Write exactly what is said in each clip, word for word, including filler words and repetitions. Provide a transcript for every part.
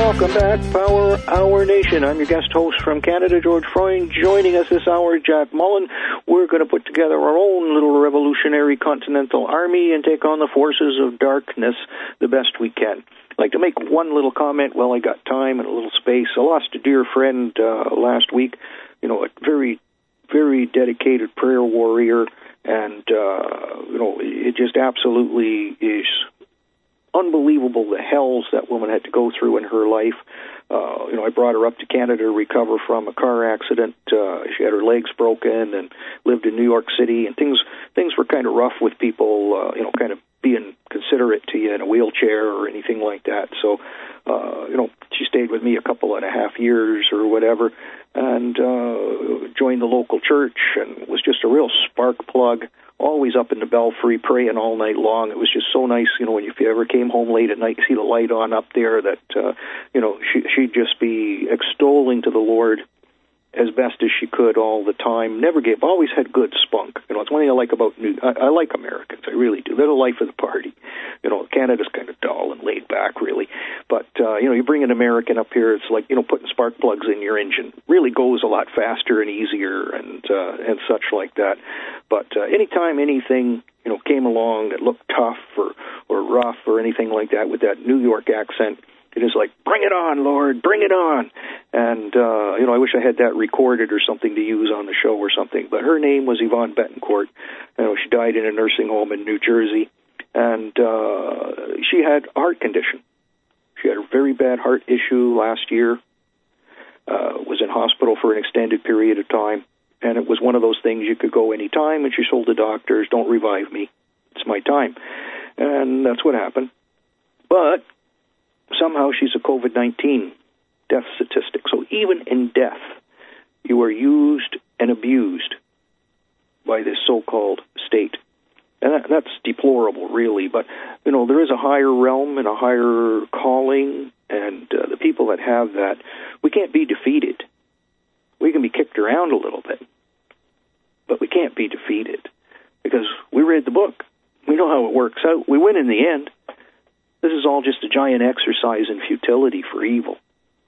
Welcome back, Power Hour Nation. I'm your guest host from Canada, George Freund. Joining us this hour, Jack Mullen. We're going to put together our own little revolutionary continental army and take on the forces of darkness the best we can. I'd like to make one little comment while I got time and a little space. I lost a dear friend uh, last week, you know, a very, very dedicated prayer warrior, and, uh, you know, it just absolutely is unbelievable the hells that woman had to go through in her life. Uh, you know, I brought her up to Canada to recover from a car accident. Uh, she had her legs broken and lived in New York City, and things things were kind of rough with people, uh, you know, kind of being considerate to you in a wheelchair or anything like that. So, uh, you know, she stayed with me a couple and a half years or whatever, and uh, joined the local church and was just a real spark plug. Always up in the belfry, praying all night long. It was just so nice, you know, when you, if you ever came home late at night, you see the light on up there, that, uh, you know, she, she'd just be extolling to the Lord as best as she could all the time. Never gave, always had good spunk. You know, it's one thing I like about New, I, I like Americans, I really do. They're the life of the party. You know, Canada's kind of dull and laid back, really. But, uh, you know, you bring an American up here, it's like, you know, putting spark plugs in your engine. Really goes a lot faster and easier and, uh, and such like that. But uh, anytime anything, you know, came along that looked tough or, or rough or anything like that with that New York accent, it is like, bring it on, Lord, bring it on. And, uh, you know, I wish I had that recorded or something to use on the show or something. But her name was Yvonne Betancourt. You know, she died in a nursing home in New Jersey. And uh, she had a heart condition. She had a very bad heart issue last year, uh, was in hospital for an extended period of time. And it was one of those things you could go any time, and she told the doctors, don't revive me. It's my time. And that's what happened. But somehow she's a COVID nineteen death statistic. So even in death, you are used and abused by this so-called state. And that, that's deplorable, really. But, you know, there is a higher realm and a higher calling, and uh, the people that have that, we can't be defeated. We can be kicked around a little bit, but we can't be defeated because we read the book. We know how it works out. We win in the end. This is all just a giant exercise in futility for evil.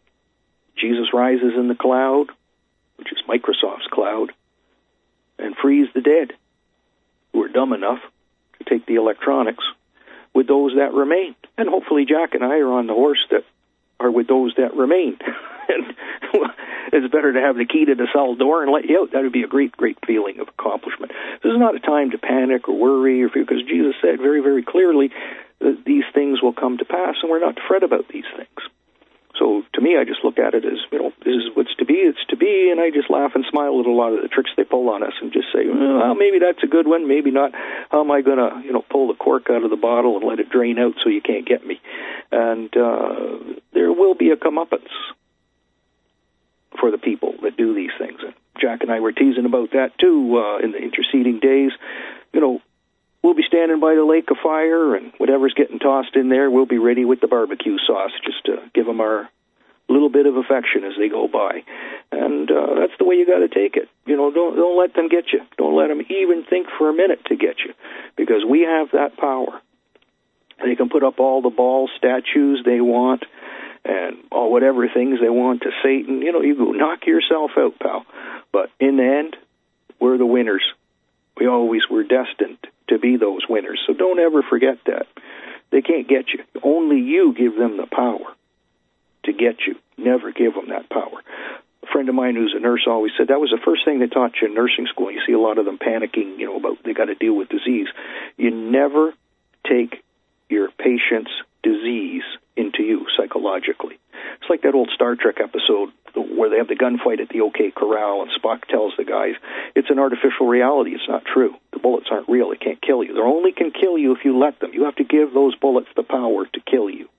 Jesus rises in the cloud, which is Microsoft's cloud, and frees the dead who are dumb enough to take the electronics with those that remain. And hopefully Jack and I are on the horse that are with those that remain. And it's better to have the key to the cell door and let you out. That would be a great, great feeling of accomplishment. This is not a time to panic or worry, or because Jesus said very, very clearly that these things will come to pass, and we're not to fret about these things. So to me, I just look at it as, you know, this is what's to be, it's to be, and I just laugh and smile at a lot of the tricks they pull on us and just say, well, maybe that's a good one, maybe not. How am I going to, you know, pull the cork out of the bottle and let it drain out so you can't get me? And uh, there will be a comeuppance for the people that do these things. And Jack and I were teasing about that, too, uh, in the interceding days. You know, we'll be standing by the lake of fire, and whatever's getting tossed in there, we'll be ready with the barbecue sauce just to give them our little bit of affection as they go by. And uh, that's the way you got to take it. You know, don't don't let them get you. Don't let them even think for a minute to get you, because we have that power. They can put up all the ball statues they want and all whatever things they want to Satan. You know, you go knock yourself out, pal. But in the end, we're the winners. We always were destined to be those winners. So don't ever forget that. They can't get you. Only you give them the power to get you. Never give them that power. A friend of mine who's a nurse always said that was the first thing they taught you in nursing school. You see a lot of them panicking, you know, about they got to deal with disease. You never take your patient's disease into you psychologically. It's like that old Star Trek episode where they have the gunfight at the OK Corral, and Spock tells the guys, it's an artificial reality. It's not true. The bullets aren't real. They can't kill you. They only can kill you if you let them. You have to give those bullets the power to kill you.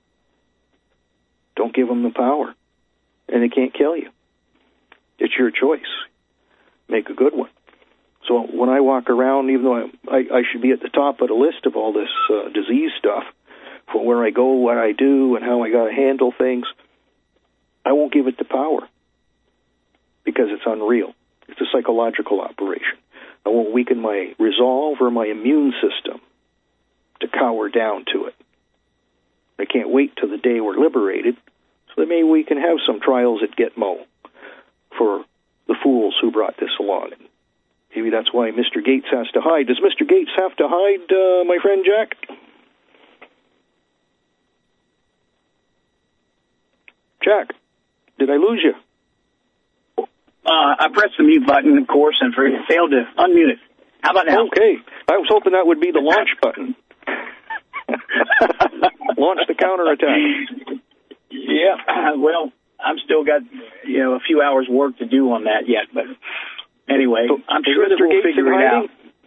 Don't give them the power, and they can't kill you. It's your choice. Make a good one. So when I walk around, even though I, I, I should be at the top of the list of all this uh, disease stuff, for where I go, what I do, and how I got to handle things, I won't give it the power because it's unreal. It's a psychological operation. I won't weaken my resolve or my immune system to cower down to it. I can't wait till the day we're liberated so that maybe we can have some trials at Gitmo for the fools who brought this along. Maybe that's why Mister Gates has to hide. Does Mister Gates have to hide, uh, my friend Jack? Jack, did I lose you? Uh, I pressed the mute button, of course, and for, failed to unmute it. How about now? Okay. I was hoping that would be the launch button. Launch the counterattack. Yeah, well, I've still got, you know, a few hours work to do on that yet, but anyway, so, I'm sure that we'll figure it out.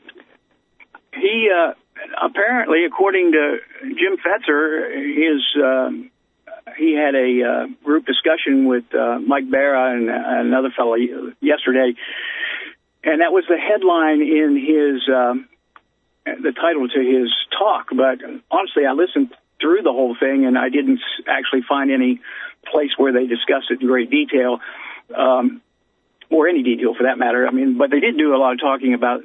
He, uh, apparently, according to Jim Fetzer, his, uh, he had a uh, group discussion with uh, Mike Barra and uh, another fellow yesterday, and that was the headline in his, um, the title to his talk. But honestly, I listened through the whole thing, and I didn't actually find any place where they discussed it in great detail, um, or any detail for that matter. I mean, but they did do a lot of talking about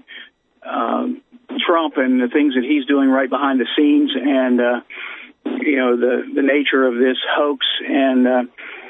um, Trump and the things that he's doing right behind the scenes, and uh, you know, the the nature of this hoax, and uh,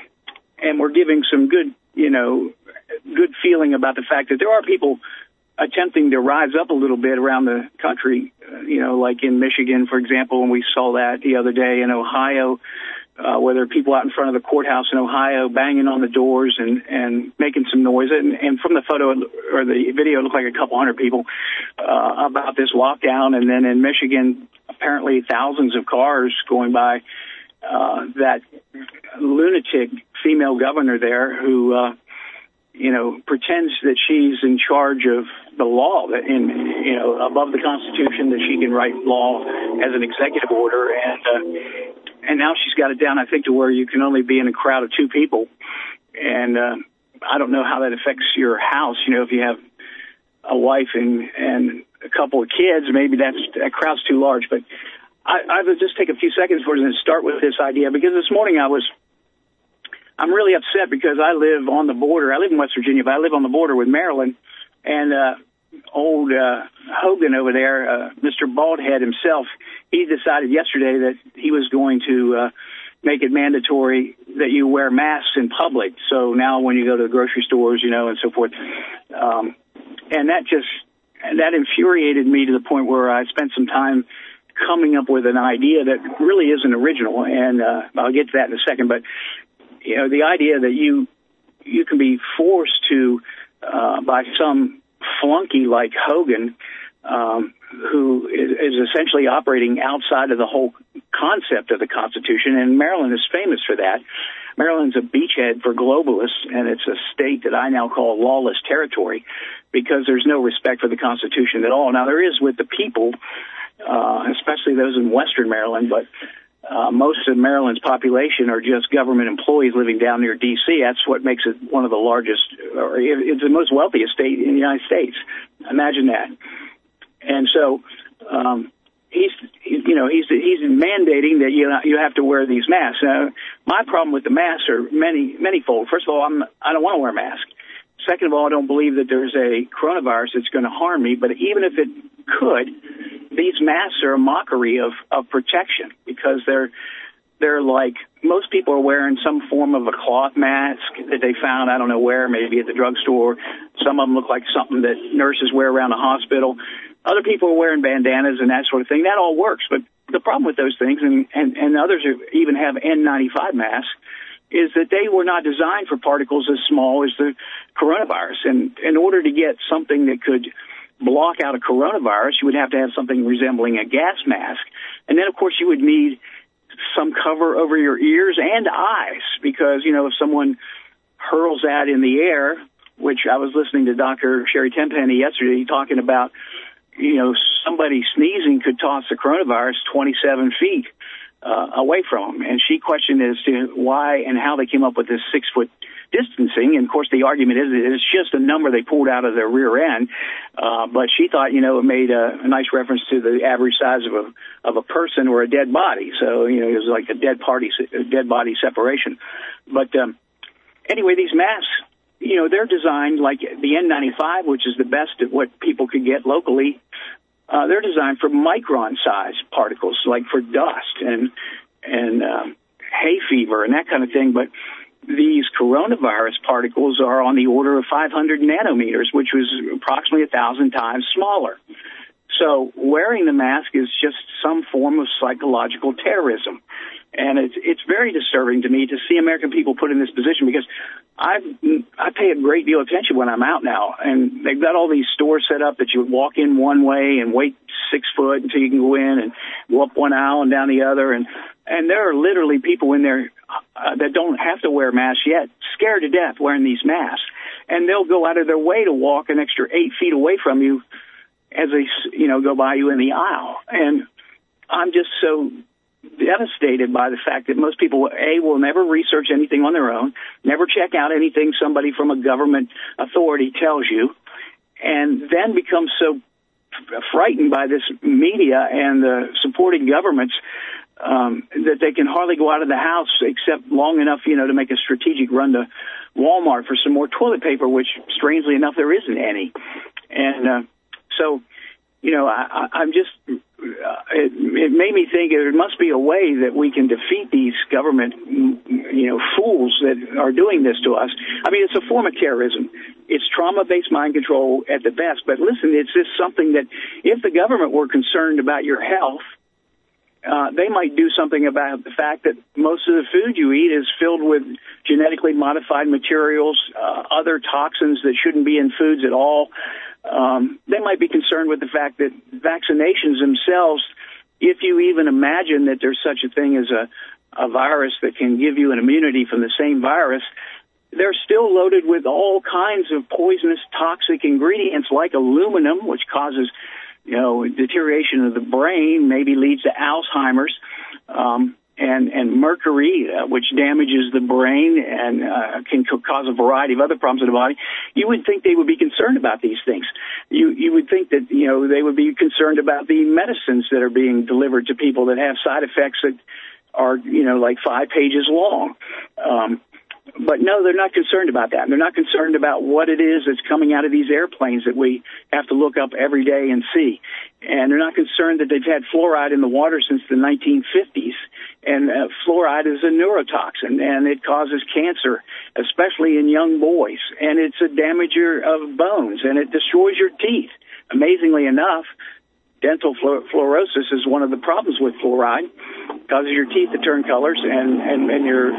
and we're giving some good, you know, good feeling about the fact that there are people attempting to rise up a little bit around the country, uh, you know, like in Michigan, for example, and we saw that the other day in Ohio, uh, where there are people out in front of the courthouse in Ohio banging on the doors and, and making some noise. And, and from the photo or the video, it looked like a couple hundred people uh, about this lockdown. And then in Michigan, apparently thousands of cars going by. Uh, that lunatic female governor there who, uh, you know, pretends that she's in charge of the law, that in, you know, above the Constitution, that she can write law as an executive order. And, uh, and now she's got it down, I think, to where you can only be in a crowd of two people. And, uh, I don't know how that affects your house. You know, if you have a wife and, and a couple of kids, maybe that's, that crowd's too large. But I, I would just take a few seconds for it and start with this idea, because this morning I was, I'm really upset because I live on the border. I live in West Virginia, but I live on the border with Maryland. And uh, old uh, Hogan over there, uh, Mister Baldhead himself, he decided yesterday that he was going to uh, make it mandatory that you wear masks in public. So now when you go to the grocery stores, you know, and so forth. Um, and that just, that infuriated me to the point where I spent some time coming up with an idea that really isn't original. And uh, I'll get to that in a second. But you know, the idea that you you can be forced to, uh, by some flunky like Hogan, um, who is, is essentially operating outside of the whole concept of the Constitution, and Maryland is famous for that. Maryland's a beachhead for globalists, and it's a state that I now call lawless territory because there's no respect for the Constitution at all. Now, there is with the people, uh, especially those in Western Maryland, but Uh, most of Maryland's population are just government employees living down near D C. That's what makes it one of the largest, or it's the most wealthiest state in the United States. Imagine that. And so, um, he's, he, you know, he's, he's mandating that you, you have to wear these masks. Now, my problem with the masks are many, manyfold. First of all, I'm, I don't want to wear a mask. Second of all, I don't believe that there's a coronavirus that's going to harm me, but even if it could, these masks are a mockery of, of protection because they're they're like, most people are wearing some form of a cloth mask that they found, I don't know where, maybe at the drugstore. Some of them look like something that nurses wear around the hospital. Other people are wearing bandanas and that sort of thing. That all works. But the problem with those things, and, and, and others who even have N ninety-five masks, is that they were not designed for particles as small as the coronavirus. And in order to get something that could block out a coronavirus, you would have to have something resembling a gas mask. And then, of course, you would need some cover over your ears and eyes because, you know, if someone hurls that in the air, which I was listening to Doctor Sherry Tenpenny yesterday talking about, you know, somebody sneezing could toss the coronavirus twenty-seven feet uh, away from them. And she questioned as to why and how they came up with this six-foot distancing. And, of course, the argument is that it's just a number they pulled out of their rear end. Uh, but she thought, you know, it made a, a nice reference to the average size of a of a person or a dead body. So, you know, it was like a dead party, a dead body separation. But um, anyway, these masks, you know, they're designed like the N ninety-five, which is the best at what people could get locally. Uh, they're designed for micron-sized particles, like for dust and and um, hay fever and that kind of thing, but these coronavirus particles are on the order of five hundred nanometers, which was approximately a thousand times smaller. So wearing the mask is just some form of psychological terrorism. And it's, it's very disturbing to me to see American people put in this position, because I I pay a great deal of attention when I'm out now. And they've got all these stores set up that you would walk in one way and wait six foot until you can go in, and go up one aisle and down the other. And, and there are literally people in there uh, that don't have to wear masks yet, scared to death wearing these masks. And they'll go out of their way to walk an extra eight feet away from you as they, you know, go by you in the aisle. And I'm just so devastated by the fact that most people, A, will never research anything on their own, never check out anything somebody from a government authority tells you, and then become so frightened by this media and the supporting governments um, that they can hardly go out of the house except long enough, you know, to make a strategic run to Walmart for some more toilet paper, which, strangely enough, there isn't any. And uh, so, you know, I, I'm just, uh, it, it made me think there must be a way that we can defeat these government, you know, fools that are doing this to us. I mean, it's a form of terrorism. It's trauma-based mind control at the best. But listen, it's just something that if the government were concerned about your health, uh, they might do something about the fact that most of the food you eat is filled with genetically modified materials, uh, other toxins that shouldn't be in foods at all. Um, they might be concerned with the fact that vaccinations themselves, if you even imagine that there's such a thing as a, a virus that can give you an immunity from the same virus, they're still loaded with all kinds of poisonous, toxic ingredients like aluminum, which causes, you know, deterioration of the brain, maybe leads to Alzheimer's, um, and, and mercury, uh, which damages the brain and uh, can co- cause a variety of other problems in the body. You would think they would be concerned about these things. You you would think that, you know, they would be concerned about the medicines that are being delivered to people that have side effects that are, you know, like five pages long. Um, But no, they're not concerned about that. They're not concerned about what it is that's coming out of these airplanes that we have to look up every day and see. And they're not concerned that they've had fluoride in the water since the nineteen fifties. And uh, fluoride is a neurotoxin, and it causes cancer, especially in young boys. And it's a damager of bones, and it destroys your teeth. Amazingly enough, dental fluorosis is one of the problems with fluoride. It causes your teeth to turn colors and, and, and your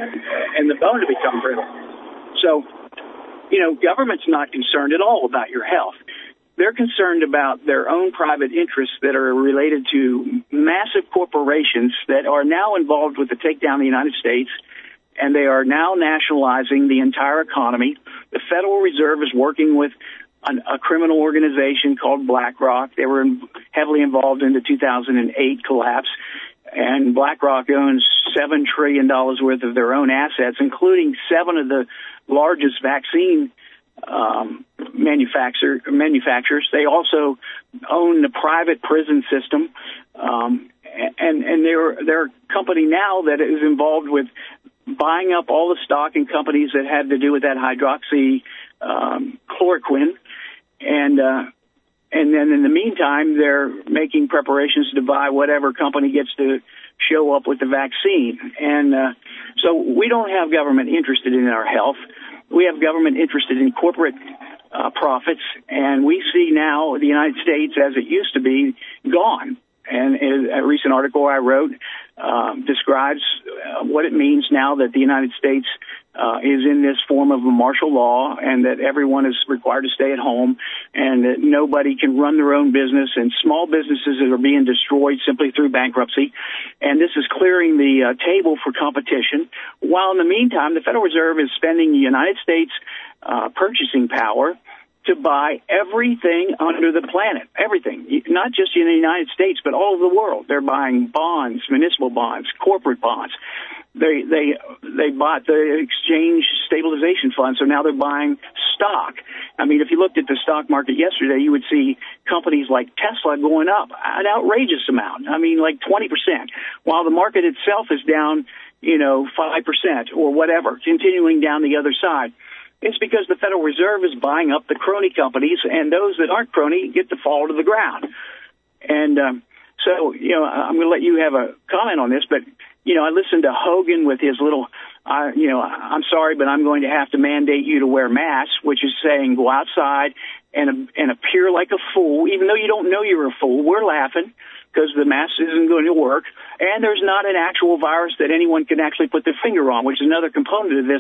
and the bone to become brittle. So, you know, government's not concerned at all about your health. They're concerned about their own private interests that are related to massive corporations that are now involved with the takedown of the United States, and they are now nationalizing the entire economy. The Federal Reserve is working with An, a criminal organization called BlackRock. They were in, heavily involved in the two thousand eight collapse, and BlackRock owns seven trillion dollars worth of their own assets, including seven of the largest vaccine um, manufacturer, manufacturers. They also own the private prison system, um, and, and they're, they're a company now that is involved with buying up all the stock in companies that had to do with that hydroxy um, chloroquine. And, uh, and then in the meantime, they're making preparations to buy whatever company gets to show up with the vaccine. And, uh, so we don't have government interested in our health. We have government interested in corporate, uh, profits. And we see now the United States, as it used to be, gone. And a recent article I wrote, um, describes uh, what it means now that the United States Uh, is in this form of a martial law, and that everyone is required to stay at home, and that nobody can run their own business, and small businesses that are being destroyed simply through bankruptcy. And this is clearing the uh, table for competition, while in the meantime, the Federal Reserve is spending the United States uh, purchasing power to buy everything under the planet, everything, not just in the United States, but all over the world. They're buying bonds, municipal bonds, corporate bonds. They they they bought the exchange stabilization fund, so now they're buying stock. I mean, if you looked at the stock market yesterday, you would see companies like Tesla going up an outrageous amount. I mean, like twenty percent, while the market itself is down, you know, five percent or whatever, continuing down the other side. It's because the Federal Reserve is buying up the crony companies, and those that aren't crony get to fall to the ground. And um, so, you know, I'm going to let you have a comment on this, but you know, I listened to Hogan with his little, uh, you know, I'm sorry, but I'm going to have to mandate you to wear masks, which is saying go outside and and appear like a fool, even though you don't know you're a fool. We're laughing because the mask isn't going to work, and there's not an actual virus that anyone can actually put their finger on, which is another component of this,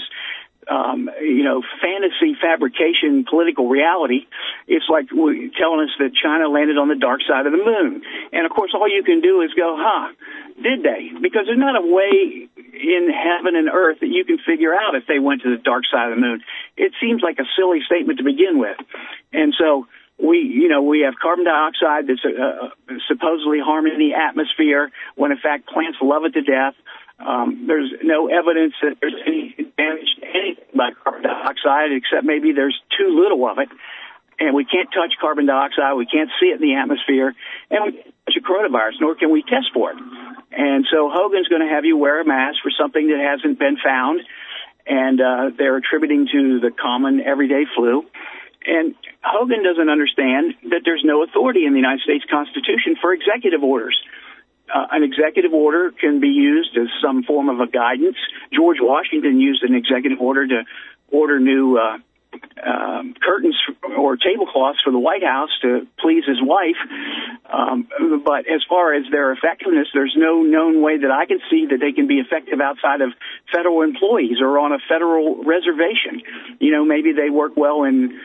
um, you know, fantasy fabrication political reality. It's like telling us that China landed on the dark side of the moon. And, of course, all you can do is go, huh, did they? Because there's not a way in heaven and earth that you can figure out if they went to the dark side of the moon. It seems like a silly statement to begin with. And so we, you know, we have carbon dioxide that's uh, supposedly harming the atmosphere when, in fact, plants love it to death. Um, there's no evidence that there's any damage to anything by carbon dioxide, except maybe there's too little of it. And we can't touch carbon dioxide. We can't see it in the atmosphere. And we can't touch a coronavirus, nor can we test for it. And so Hogan's going to have you wear a mask for something that hasn't been found. And uh, they're attributing to the common everyday flu. And Hogan doesn't understand that there's no authority in the United States Constitution for executive orders. Uh, an executive order can be used as some form of a guidance. George Washington used an executive order to order new uh, um, curtains or tablecloths for the White House to please his wife. Um, but as far as their effectiveness, there's no known way that I can see that they can be effective outside of federal employees or on a federal reservation. You know, maybe they work well in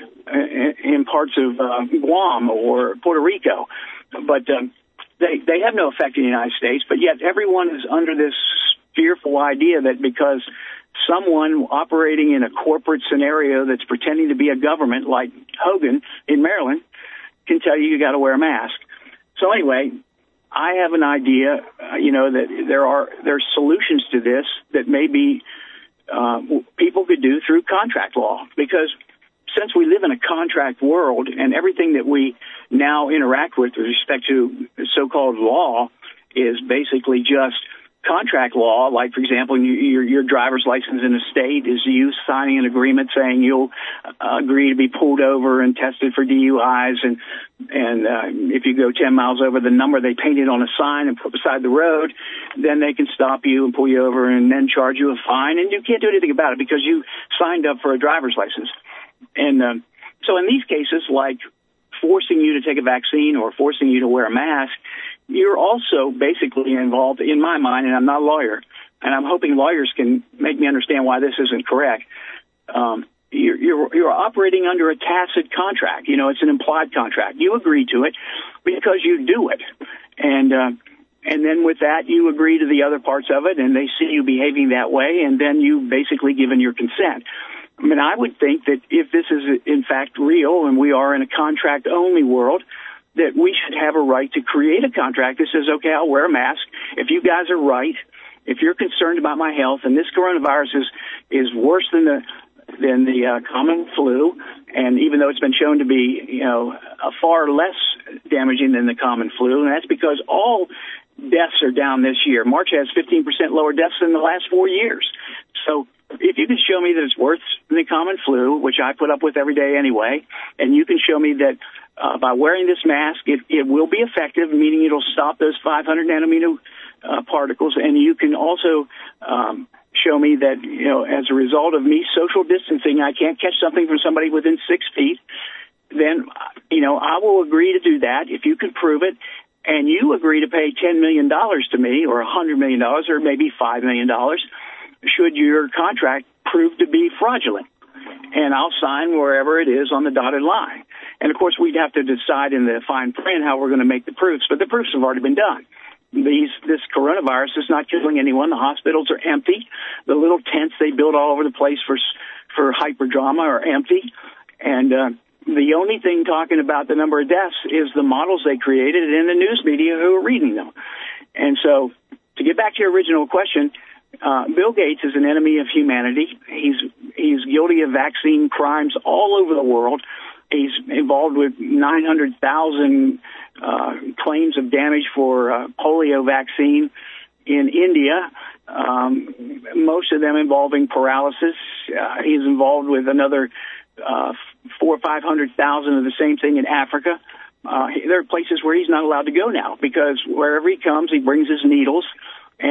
in parts of uh, Guam or Puerto Rico, but um, they they have no effect in the United States. But yet everyone is under this fearful idea that because someone operating in a corporate scenario that's pretending to be a government, like Hogan in Maryland, can tell you you got to wear a mask. So anyway, I have an idea, uh, you know, that there are there's solutions to this that maybe uh, people could do through contract law, because since we live in a contract world and everything that we now interact with with respect to so-called law is basically just contract law, like, for example, your, your driver's license in a state is you signing an agreement saying you'll uh, agree to be pulled over and tested for D U Is, and and uh, if you go ten miles over the number they painted on a sign and put beside the road, then they can stop you and pull you over and then charge you a fine, and you can't do anything about it because you signed up for a driver's license. And um, so in these cases, like forcing you to take a vaccine or forcing you to wear a mask, you're also basically involved, in my mind, and I'm not a lawyer, and I'm hoping lawyers can make me understand why this isn't correct. Um, you're, you're, you're operating under a tacit contract. You know, it's an implied contract. You agree to it because you do it. And, uh, and then with that, you agree to the other parts of it, and they see you behaving that way, and then you've basically given your consent. I mean, I would think that if this is, in fact, real and we are in a contract-only world, that we should have a right to create a contract that says, okay, I'll wear a mask. If you guys are right, if you're concerned about my health, and this coronavirus is, is worse than the than the uh, common flu, and even though it's been shown to be, you know, a far less damaging than the common flu, and that's because all deaths are down this year. March has fifteen percent lower deaths than the last four years. So if you can show me that it's worse than the common flu, which I put up with every day anyway, and you can show me that uh, by wearing this mask, it, it will be effective, meaning it'll stop those five hundred nanometer uh, particles, and you can also um, show me that, you know, as a result of me social distancing, I can't catch something from somebody within six feet, then, you know, I will agree to do that if you can prove it, and you agree to pay ten million dollars to me, or one hundred million dollars, or maybe five million dollars, should your contract prove to be fraudulent. And I'll sign wherever it is on the dotted line. And, of course, we'd have to decide in the fine print how we're going to make the proofs, but the proofs have already been done. These, this coronavirus is not killing anyone. The hospitals are empty. The little tents they build all over the place for for hyperdrama are empty. And uh, the only thing talking about the number of deaths is the models they created and the news media who are reading them. And so to get back to your original question, Uh, Bill Gates is an enemy of humanity. He's he's guilty of vaccine crimes all over the world. He's involved with nine hundred thousand uh, claims of damage for uh, polio vaccine in India, um, most of them involving paralysis. Uh, he's involved with another uh, four or five hundred thousand of the same thing in Africa. Uh, there are places where he's not allowed to go now because wherever he comes, he brings his needles and he harms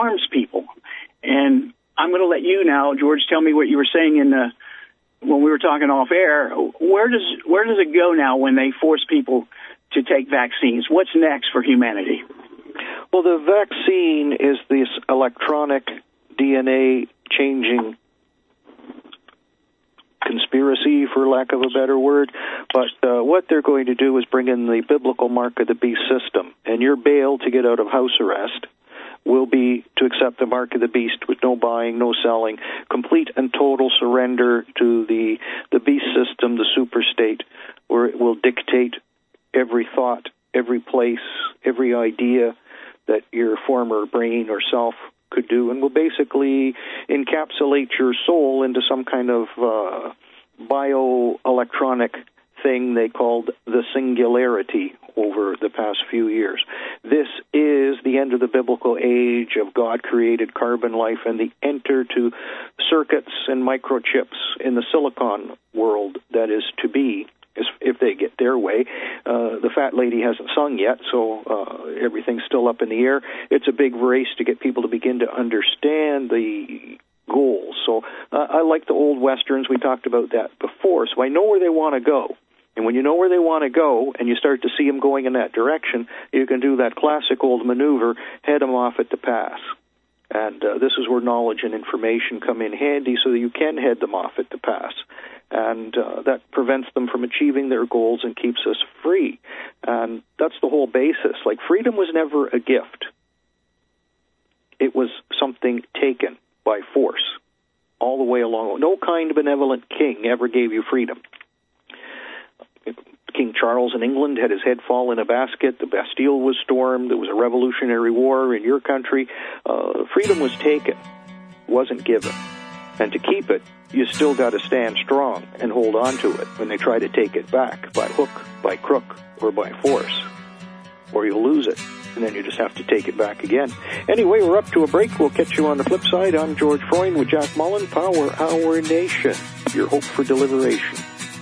harms people. And I'm going to let you now, George, tell me what you were saying in the when we were talking off air. Where does where does it go now when they force people to take vaccines? What's next for humanity? Well, the vaccine is this electronic D N A changing conspiracy, for lack of a better word. But uh, what they're going to do is bring in the biblical mark of the beast system, and your bail to get out of house arrest will be to accept the mark of the beast with no buying, no selling, complete and total surrender to the the beast system, the super state, where it will dictate every thought, every place, every idea that your former brain or self could do, and will basically encapsulate your soul into some kind of uh, bioelectronic thing they called the singularity over the past few years. This is the end of the biblical age of God-created carbon life and the enter to circuits and microchips in the silicon world that is to be, if they get their way. Uh, the fat lady hasn't sung yet, so uh, everything's still up in the air. It's a big race to get people to begin to understand the goals. So uh, I like the old Westerns. We talked about that before. So I know where they want to go. And when you know where they want to go and you start to see them going in that direction, you can do that classic old maneuver, head them off at the pass. And uh, this is where knowledge and information come in handy so that you can head them off at the pass. And uh, that prevents them from achieving their goals and keeps us free. And that's the whole basis. Like, freedom was never a gift. It was something taken by force all the way along. No kind, benevolent king ever gave you freedom. King Charles in England had his head fall in a basket. The Bastille was stormed. There was a revolutionary war in your country. Uh, freedom was taken, wasn't given. And to keep it, you still got to stand strong and hold on to it when they try to take it back by hook, by crook, or by force. Or you'll lose it, and then you just have to take it back again. Anyway, we're up to a break. We'll catch you on the flip side. I'm George Freund with Jack Mullen, Power Our Nation, your hope for deliberation.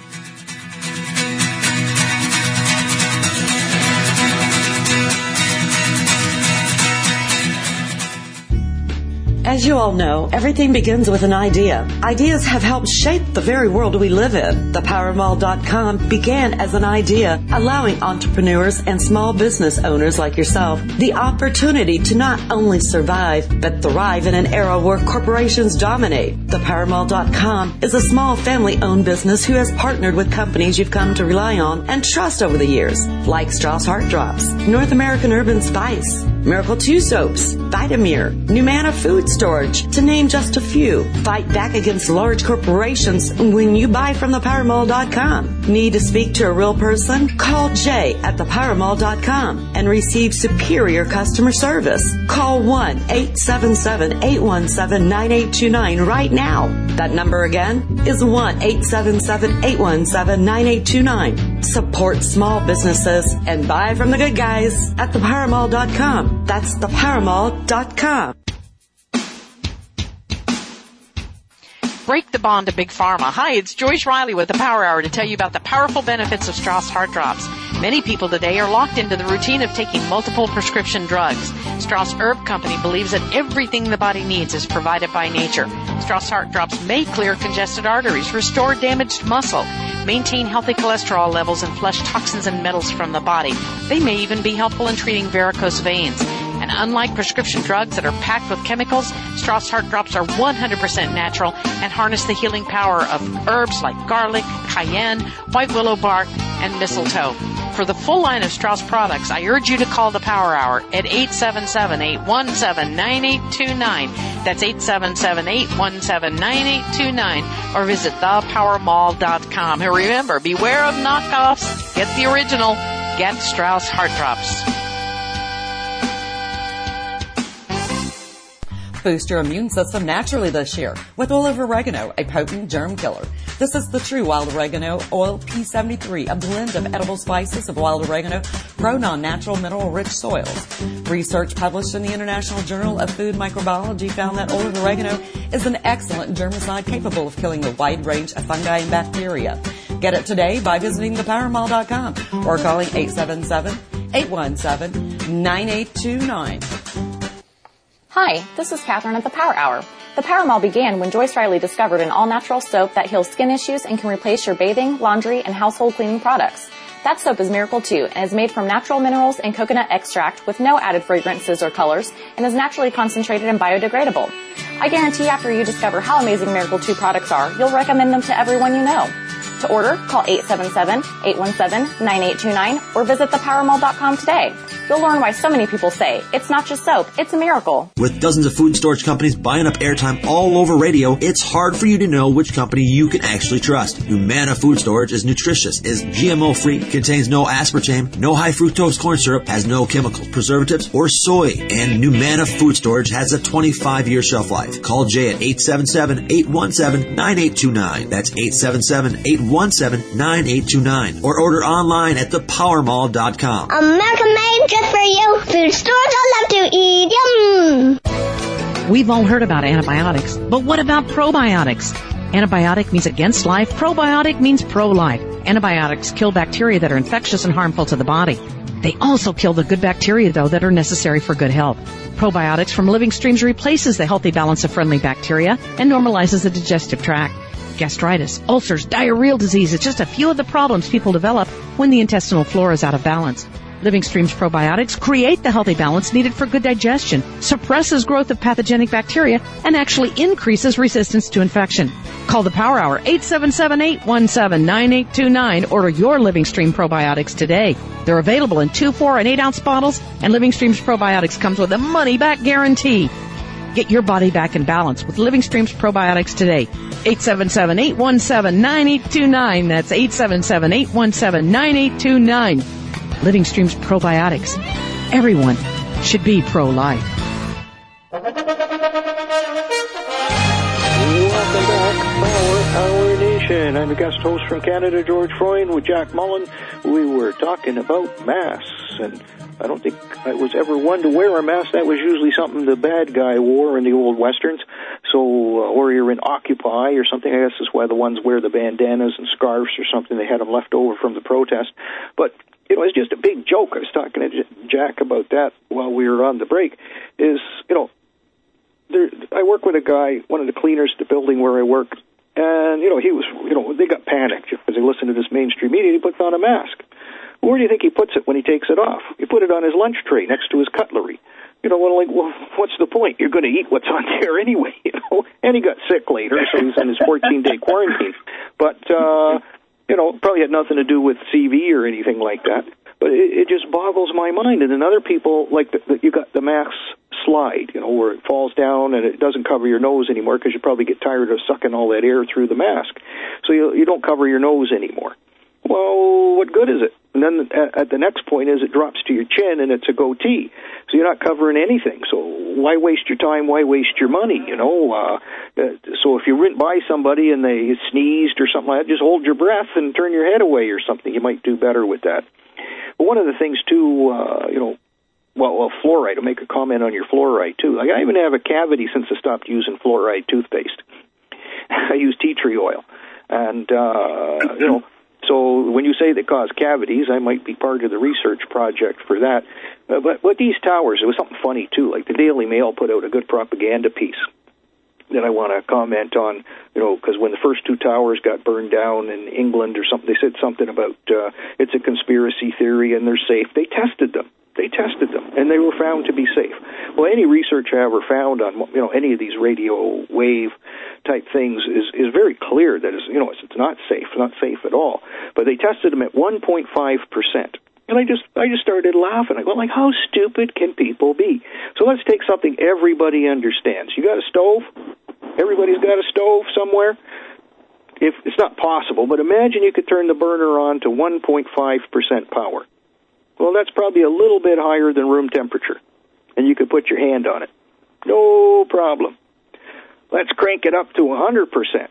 As you all know, everything begins with an idea. Ideas have helped shape the very world we live in. The power mall dot com began as an idea, allowing entrepreneurs and small business owners like yourself the opportunity to not only survive, but thrive in an era where corporations dominate. The power mall dot com is a small family-owned business who has partnered with companies you've come to rely on and trust over the years, like Strauss Heart Drops, North American Urban Spice, Miracle two Soaps, Vitamir, Numana Food Storage, to name just a few. Fight back against large corporations when you buy from the power mall dot com. Need to speak to a real person? Call Jay at the power mall dot com and receive superior customer service. Call one eight seven seven, eight one seven, nine eight two nine right now. That number again is one eight seven seven, eight one seven, nine eight two nine. Support small businesses and buy from the good guys at the power mall dot com. That's the power mall dot com. Break the bond to Big Pharma. Hi, it's Joyce Riley with the Power Hour to tell you about the powerful benefits of Strauss Heart Drops. Many people today are locked into the routine of taking multiple prescription drugs. Strauss Herb Company believes that everything the body needs is provided by nature. Strauss Heart Drops may clear congested arteries, restore damaged muscle, maintain healthy cholesterol levels, and flush toxins and metals from the body. They may even be helpful in treating varicose veins. And unlike prescription drugs that are packed with chemicals, Strauss Heart Drops are one hundred percent natural and harness the healing power of herbs like garlic, cayenne, white willow bark, and mistletoe. For the full line of Strauss products, I urge you to call the Power Hour at eight seven seven, eight one seven, nine eight two nine. That's eight seven seven, eight one seven, nine eight two nine. Or visit the power mall dot com. And remember, beware of knockoffs. Get the original. Get Strauss Heart Drops. Boost your immune system naturally this year with oil of oregano, a potent germ killer. This is the true wild oregano oil P seventy-three, a blend of edible spices of wild oregano grown on natural mineral-rich soils. Research published in the International Journal of Food Microbiology found that oil of oregano is an excellent germicide capable of killing a wide range of fungi and bacteria. Get it today by visiting the power mall dot com or calling eight seven seven, eight one seven, nine eight two nine. Hi, this is Catherine at the Power Hour. The Power Mall began when Joyce Riley discovered an all-natural soap that heals skin issues and can replace your bathing, laundry, and household cleaning products. That soap is Miracle two and is made from natural minerals and coconut extract with no added fragrances or colors and is naturally concentrated and biodegradable. I guarantee after you discover how amazing Miracle two products are, you'll recommend them to everyone you know. To order, call eight seven seven, eight one seven, nine eight two nine or visit the power mall dot com today. You'll learn why so many people say, it's not just soap, it's a miracle. With dozens of food storage companies buying up airtime all over radio, it's hard for you to know which company you can actually trust. Humana Food Storage is nutritious, is G M O-free, contains no aspartame, no high fructose corn syrup, has no chemicals, preservatives, or soy. And Humana Food Storage has a twenty-five year shelf life. Call Jay at eight seven seven, eight one seven, nine eight two nine. That's eight seven seven, eight one seven, nine eight two nine. Or order online at the power mall dot com. American made just for you. Food stores I love to eat. Yum. We've all heard about antibiotics, but what about probiotics? Antibiotic means against life. Probiotic means pro-life. Antibiotics kill bacteria that are infectious and harmful to the body. They also kill the good bacteria, though, that are necessary for good health. Probiotics from Living Streams replaces the healthy balance of friendly bacteria and normalizes the digestive tract. Gastritis, ulcers, diarrheal disease is just a few of the problems people develop when the intestinal flora is out of balance. Living Streams probiotics create the healthy balance needed for good digestion, suppresses growth of pathogenic bacteria, and actually increases resistance to infection. Call the Power Hour, eight seven seven, eight one seven, nine eight two nine. Order your Living Stream probiotics today. They're available in two, four, and eight ounce bottles, and Living Streams probiotics comes with a money-back guarantee. Get your body back in balance with Living Streams probiotics today. eight seven seven, eight one seven, nine eight two nine. That's eight seven seven, eight one seven, nine eight two nine. Living Streams probiotics. Everyone should be pro-life. Welcome back, Power Hour Nation. I'm your guest host from Canada, George Freund, with Jack Mullen. We were talking about masks, and I don't think I was ever one to wear a mask. That was usually something the bad guy wore in the old westerns. So, uh, or you're in Occupy or something. I guess is why the ones wear the bandanas and scarves or something. They had them left over from the protest. But, you know, it's just a big joke. I was talking to Jack about that while we were on the break. Is, you know, there, I work with a guy, one of the cleaners at the building where I work, and, you know, he was, you know, they got panicked because they listened to this mainstream media. He puts on a mask. Where do you think he puts it when he takes it off? He put it on his lunch tray next to his cutlery. You know, well, like, well, what's the point? You're going to eat what's on there anyway, you know. And he got sick later, so he's in his fourteen-day quarantine. But, uh, you know, probably had nothing to do with C V or anything like that. But it, it just boggles my mind. And then other people, like, the, the, you got the mask slide, you know, where it falls down and it doesn't cover your nose anymore because you probably get tired of sucking all that air through the mask. So you, you don't cover your nose anymore. Well, what good is it? And then at the next point is it drops to your chin and it's a goatee. So you're not covering anything. So why waste your time? Why waste your money? You know, uh, so if you went by somebody and they sneezed or something like that, just hold your breath and turn your head away or something. You might do better with that. But one of the things too, uh, you know, well, well, fluoride. I'll make a comment on your fluoride too. Like, I even have a cavity since I stopped using fluoride toothpaste. I use tea tree oil. And, uh, you know, so when you say they cause cavities, I might be part of the research project for that. Uh, but, but these towers, it was something funny, too. Like the Daily Mail put out a good propaganda piece that I want to comment on, you know, because when the first two towers got burned down in England or something, they said something about uh, it's a conspiracy theory and they're safe. They tested them. They tested them, and they were found to be safe. Well, any research I ever found on, you know, any of these radio wave type things is, is very clear that it's, you know, it's, it's not safe, not safe at all. But they tested them at one point five percent. And I just I just started laughing. I go, like, how stupid can people be? So let's take something everybody understands. You got a stove? Everybody's got a stove somewhere? If it's not possible, but imagine you could turn the burner on to one point five percent power. Well, that's probably a little bit higher than room temperature, and you could put your hand on it. No problem. Let's crank it up to one hundred percent.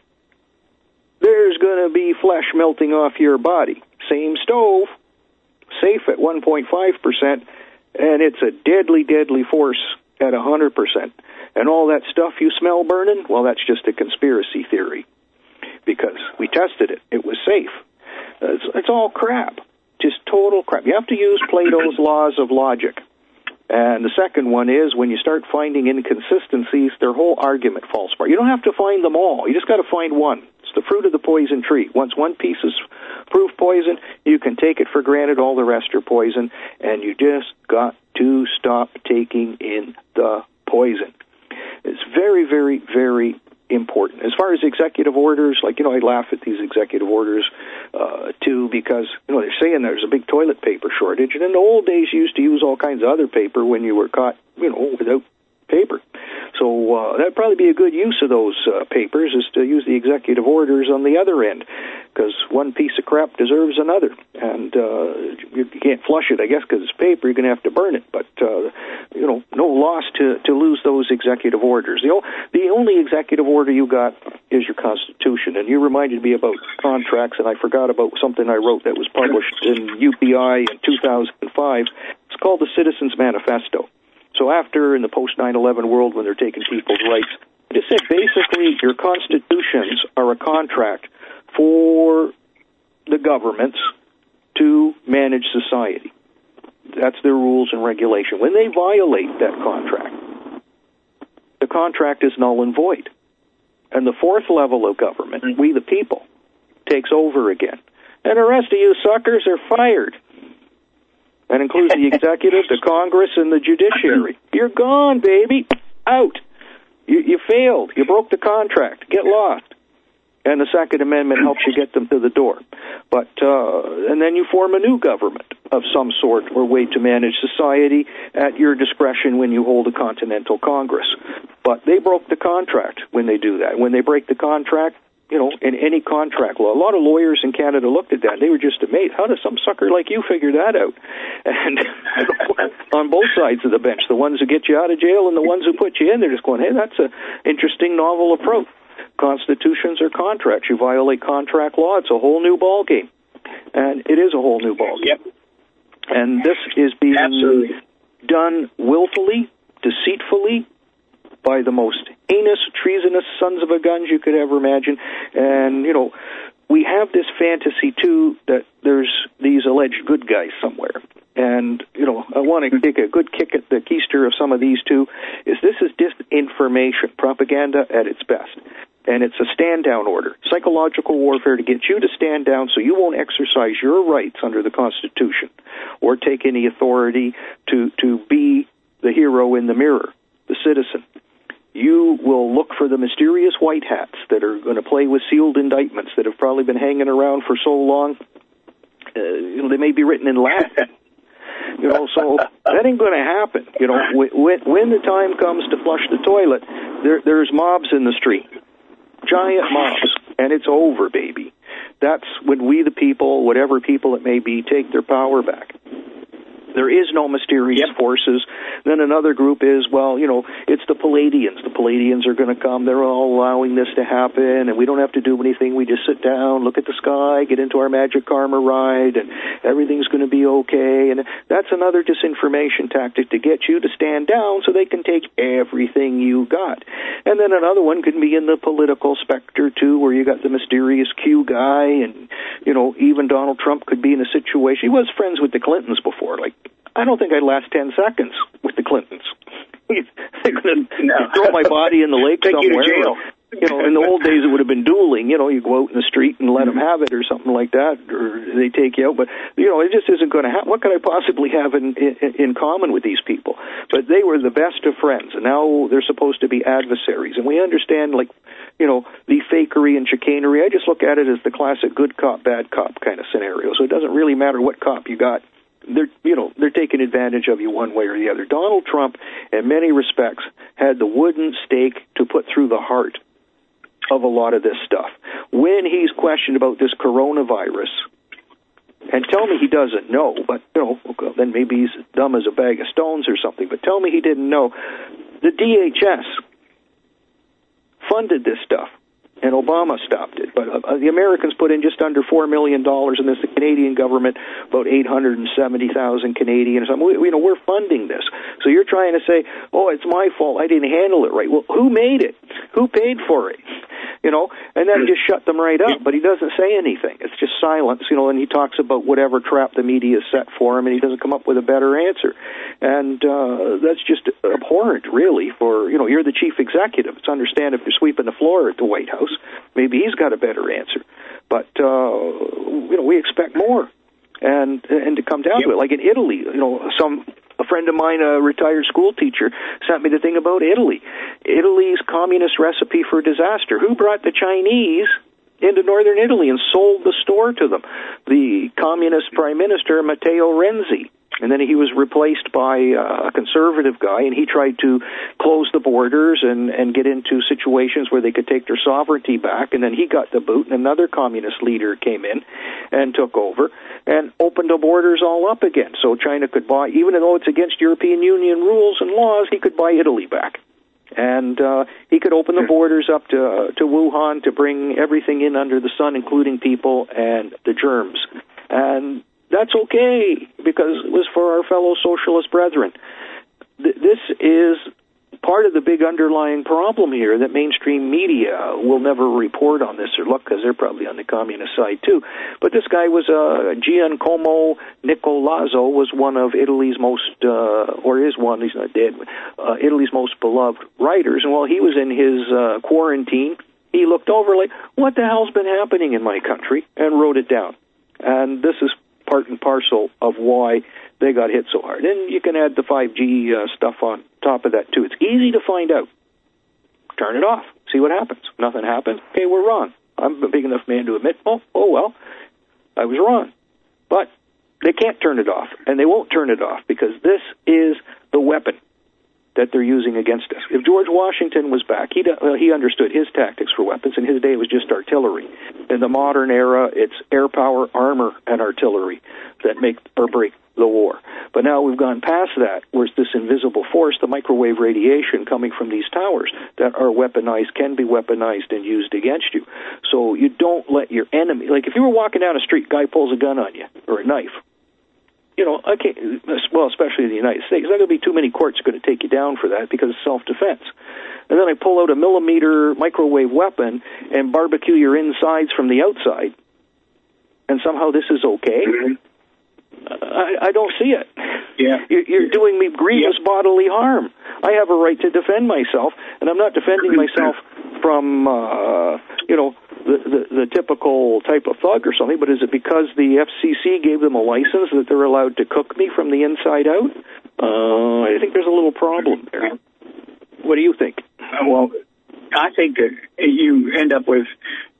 There's going to be flesh melting off your body. Same stove, safe at one point five percent, and it's a deadly, deadly force at one hundred percent. And all that stuff you smell burning, well, that's just a conspiracy theory because we tested it. It was safe. It's, it's all crap. Just total crap. You have to use Plato's laws of logic. And the second one is when you start finding inconsistencies, their whole argument falls apart. You don't have to find them all. You just got to find one. It's the fruit of the poison tree. Once one piece is proof poison, you can take it for granted all the rest are poison, and you just got to stop taking in the poison. It's very, very, very important. As far as executive orders, like, you know, I laugh at these executive orders, uh, too, because, you know, they're saying there's a big toilet paper shortage, and in the old days you used to use all kinds of other paper when you were caught, you know, without paper. So uh, that'd probably be a good use of those uh, papers, is to use the executive orders on the other end, because one piece of crap deserves another, and uh, you can't flush it, I guess, because it's paper. You're going to have to burn it, but uh, you know, no loss to to lose those executive orders. The o- the only executive order you got is your Constitution, and you reminded me about contracts, and I forgot about something I wrote that was published in U P I in two thousand five. It's called the Citizens Manifesto. So after, in the post nine eleven world, when they're taking people's rights, it just said basically your constitutions are a contract for the governments to manage society. That's their rules and regulation. When they violate that contract, the contract is null and void. And the fourth level of government, we the people, takes over again. And the rest of you suckers are fired. That includes the executive, the Congress, and the judiciary. You're gone, baby. Out. You, you failed. You broke the contract. Get lost. And the Second Amendment helps you get them to the door. But uh, and then you form a new government of some sort or way to manage society at your discretion when you hold a Continental Congress. But they broke the contract when they do that. When they break the contract, you know, in any contract law. A lot of lawyers in Canada looked at that, and they were just amazed. How does some sucker like you figure that out? And on both sides of the bench, the ones who get you out of jail and the ones who put you in, they're just going, hey, that's an interesting, novel approach. Constitutions are contracts. You violate contract law, it's a whole new ballgame. And it is a whole new ballgame. Yep. And this is being Absolutely. done willfully, deceitfully, by the most heinous, treasonous sons of a guns you could ever imagine. And, you know, we have this fantasy, too, that there's these alleged good guys somewhere. And, you know, I want to take a good kick at the keister of some of these, too, is this is disinformation, propaganda at its best. And it's a stand-down order, psychological warfare to get you to stand down so you won't exercise your rights under the Constitution or take any authority to, to be the hero in the mirror, the citizen. You will look for the mysterious white hats that are going to play with sealed indictments that have probably been hanging around for so long. Uh, you know, they may be written in Latin. You know, so that ain't going to happen. You know, when, when the time comes to flush the toilet, there, there's mobs in the street, giant mobs, and it's over, baby. That's when we, the people, whatever people it may be, take their power back. There is no mysterious yep. forces. Then another group is, well, you know, it's the Palladians. The Palladians are going to come. They're all allowing this to happen, and we don't have to do anything. We just sit down, look at the sky, get into our magic karma ride, and everything's going to be okay. And that's another disinformation tactic to get you to stand down so they can take everything you got. And then another one could be in the political specter, too, where you got the mysterious Q guy, and, you know, even Donald Trump could be in a situation. He was friends with the Clintons before, like, I don't think I'd last ten seconds with the Clintons. They're going to no. throw my body in the lake Take somewhere. You, to jail. you know, in the old days it would have been dueling. You know, you go out in the street and let them have it or something like that, or they take you out. But, you know, it just isn't going to happen. What could I possibly have in, in, in common with these people? But they were the best of friends, and now they're supposed to be adversaries. And we understand, like, you know, the fakery and chicanery. I just look at it as the classic good cop, bad cop kind of scenario. So it doesn't really matter what cop you got. They're, you know, they're taking advantage of you one way or the other. Donald Trump, in many respects, had the wooden stake to put through the heart of a lot of this stuff. When he's questioned about this coronavirus, and tell me he doesn't know, but, you know, then maybe he's dumb as a bag of stones or something, but tell me he didn't know. The D H S funded this stuff, and Obama stopped it. But uh, the Americans put in just under four million dollars in this. The Canadian government, about eight hundred seventy thousand Canadian or something. We, you know, we're funding this. So you're trying to say, oh, it's my fault. I didn't handle it right. Well, who made it? Who paid for it? you know, and then just shut them right up. But he doesn't say anything. It's just silence, you know, and he talks about whatever trap the media set for him, and he doesn't come up with a better answer. And uh, that's just abhorrent, really, for, you know, you're the chief executive. It's understand if you're sweeping the floor at the White House, maybe he's got a better answer. But, uh, you know, we expect more. And and to come down yep. to it, like in Italy, you know, some a friend of mine, a retired school teacher, sent me the thing about Italy. Italy's communist recipe for disaster. Who brought the Chinese into northern Italy and sold the store to them? The communist prime minister, Matteo Renzi. And then he was replaced by uh, a conservative guy, and he tried to close the borders and, and get into situations where they could take their sovereignty back. And then he got the boot, and another communist leader came in and took over and opened the borders all up again. So China could buy, even though it's against European Union rules and laws, he could buy Italy back. And uh, he could open the borders up to uh, to Wuhan to bring everything in under the sun, including people and the germs. And that's okay, because it was for our fellow socialist brethren. Th- this is part of the big underlying problem here, that mainstream media will never report on this or look, because they're probably on the communist side too. But this guy was, uh, Giacomo Nicolazzo was one of Italy's most, uh, or is one, he's not dead, uh, Italy's most beloved writers. And while he was in his uh, quarantine, he looked over like, what the hell's been happening in my country, and wrote it down. And this is part and parcel of why they got hit so hard. And you can add the five G uh, stuff on top of that, too. It's easy to find out. Turn it off. See what happens. Nothing happens. Okay, we're wrong. I'm a big enough man to admit, oh, oh well, I was wrong. But they can't turn it off, and they won't turn it off, because this is the weapon that they're using against us. If George Washington was back, he uh, he understood his tactics for weapons. In his day, it was just artillery. In the modern era, it's air power, armor, and artillery that make or break the war. But now we've gone past that, where it's this invisible force, the microwave radiation coming from these towers that are weaponized, can be weaponized and used against you. So you don't let your enemy, like if you were walking down a street, guy pulls a gun on you, or a knife, you know, I can't, well, especially in the United States, there's not going to be too many courts going to take you down for that, because it's self-defense. And then I pull out a millimeter microwave weapon and barbecue your insides from the outside, and somehow this is okay? Mm-hmm. I, I don't see it. Yeah. You're, you're doing me grievous yep. bodily harm. I have a right to defend myself, and I'm not defending myself from, uh, you know, the, the, the typical type of thug or something, but is it because the F C C gave them a license that they're allowed to cook me from the inside out? Uh, I think there's a little problem there. What do you think? Well, I think that you end up with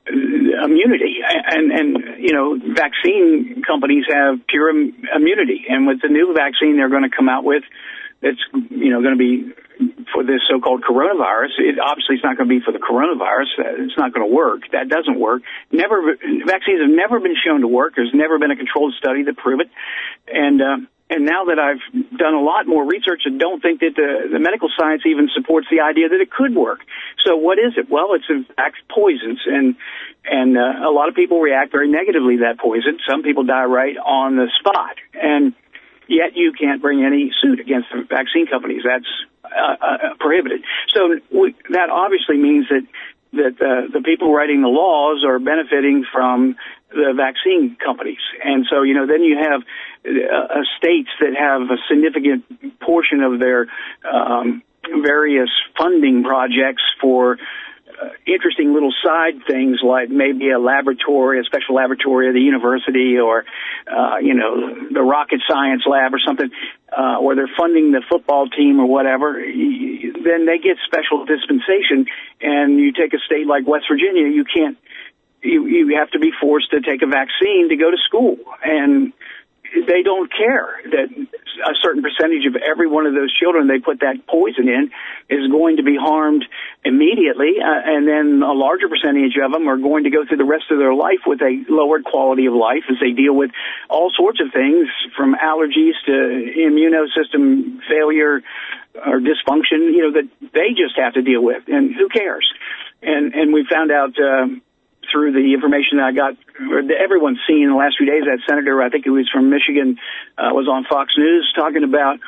immunity, and, and, you know, vaccine companies have pure immunity, and with the new vaccine they're going to come out with, it's, you know, going to be for this so-called coronavirus. It obviously it's not going to be for the coronavirus. It's not going to work. That doesn't work. Never, vaccines have never been shown to work. There's never been a controlled study to prove it. And, uh, and now that I've done a lot more research, I don't think that the, the medical science even supports the idea that it could work. So what is it? Well, it's in fact poisons, and and uh, a lot of people react very negatively to that poison. Some people die right on the spot, and yet you can't bring any suit against the vaccine companies. That's uh, uh, prohibited. So we, that obviously means that that uh, the people writing the laws are benefiting from the vaccine companies. And so, you know, then you have uh, states that have a significant portion of their um, various funding projects for uh, interesting little side things, like maybe a laboratory, a special laboratory at the university, or, uh, you know, the rocket science lab or something, uh, or they're funding the football team or whatever. Then they get special dispensation. And you take a state like West Virginia, you can't, you, you have to be forced to take a vaccine to go to school. And they don't care that a certain percentage of every one of those children they put that poison in is going to be harmed immediately, uh, and then a larger percentage of them are going to go through the rest of their life with a lowered quality of life as they deal with all sorts of things, from allergies to immunosystem failure or dysfunction, you know, that they just have to deal with, and who cares? And and we found out uh, through the information that I got, or that everyone's seen in the last few days, that senator, I think it was from Michigan, uh, was on Fox News talking about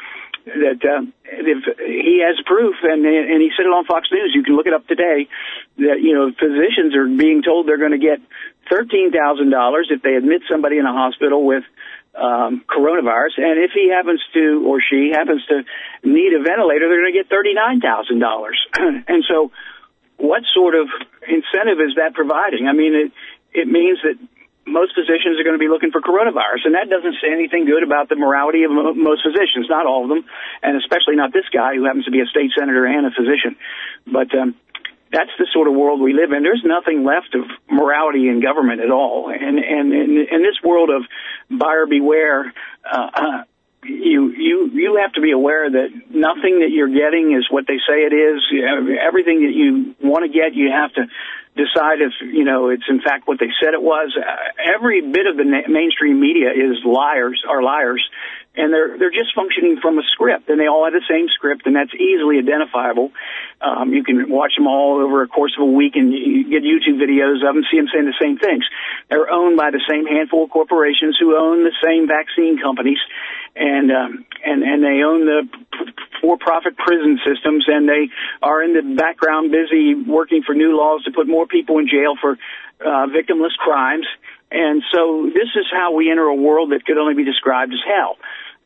that uh, if he has proof, and and he said it on Fox News. You can look it up today. That you know, physicians are being told they're going to get thirteen thousand dollars if they admit somebody in a hospital with um, coronavirus, and if he happens to or she happens to need a ventilator, they're going to get thirty-nine thousand dollars. And so, what sort of incentive is that providing? I mean, it it means that most physicians are going to be looking for coronavirus, and that doesn't say anything good about the morality of most physicians, not all of them, and especially not this guy who happens to be a state senator and a physician. But um, that's the sort of world we live in. There's nothing left of morality in government at all. And, and in, in this world of buyer beware, uh, uh, you, you, you have to be aware that nothing that you're getting is what they say it is. Everything that you want to get, you have to decide if, you know, it's in fact what they said it was. Uh, every bit of the na- mainstream media is liars, are liars, and they're they're just functioning from a script, and they all have the same script, and that's easily identifiable. Um, you can watch them all over a course of a week, and you get YouTube videos of them, see them saying the same things. They're owned by the same handful of corporations who own the same vaccine companies, and um, and and they own the for-profit prison systems, and they are in the background busy working for new laws to put more people in jail for uh, victimless crimes. And so this is how we enter a world that could only be described as hell.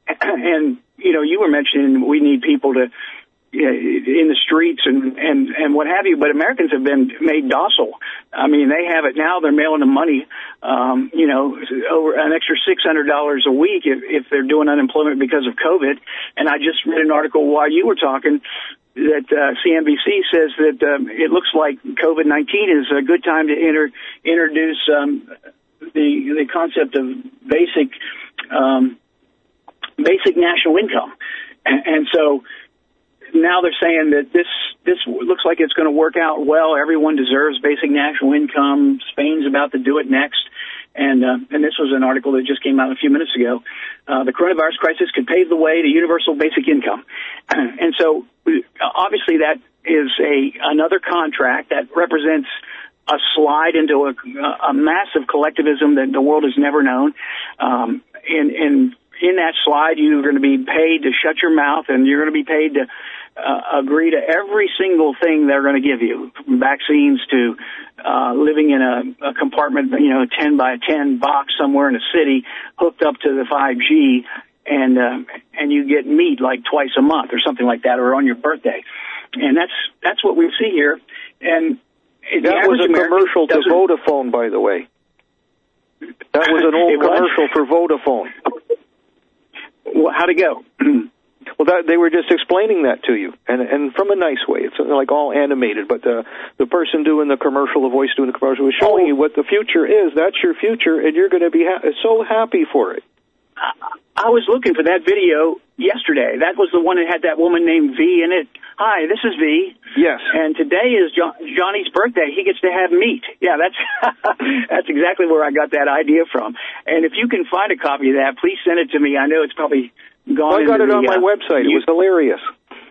And, you know, you were mentioning we need people to, you know, in the streets and, and, and what have you, but Americans have been made docile. I mean, they have it now. They're mailing them money, um, you know, over an extra six hundred dollars a week if, if they're doing unemployment because of COVID. And I just read an article while you were talking that uh, C N B C says that um, it looks like COVID nineteen is a good time to inter- introduce um, the the concept of basic um, basic national income. And, and so now they're saying that this this looks like it's going to work out well. Everyone deserves basic national income. Spain's about to do it next. And uh, and this was an article that just came out a few minutes ago. Uh, the coronavirus crisis could pave the way to universal basic income. And so obviously that is a another contract that represents a slide into a, a massive collectivism that the world has never known. Um, and, and in that slide, you're going to be paid to shut your mouth, and you're going to be paid to uh, agree to every single thing they're going to give you, from vaccines to uh, living in a, a compartment, you know, ten by ten box somewhere in a city hooked up to the five G, and uh, and you get meat like twice a month or something like that, or on your birthday. And that's that's what we see here. And that was a commercial to Vodafone, by the way. That was an old commercial for Vodafone. Well, how'd it go? Well, that, they were just explaining that to you, and and from a nice way. It's like all animated, but the the person doing the commercial, the voice doing the commercial, was showing oh. you what the future is. That's your future, and you're going to be ha- so happy for it. I was looking for that video yesterday. That was the one that had that woman named V in it. Hi, this is V. Yes. And today is jo- Johnny's birthday. He gets to have meat. Yeah, that's that's exactly where I got that idea from. And if you can find a copy of that, please send it to me. I know it's probably gone. Well, I got it the, on my uh, website. It was hilarious.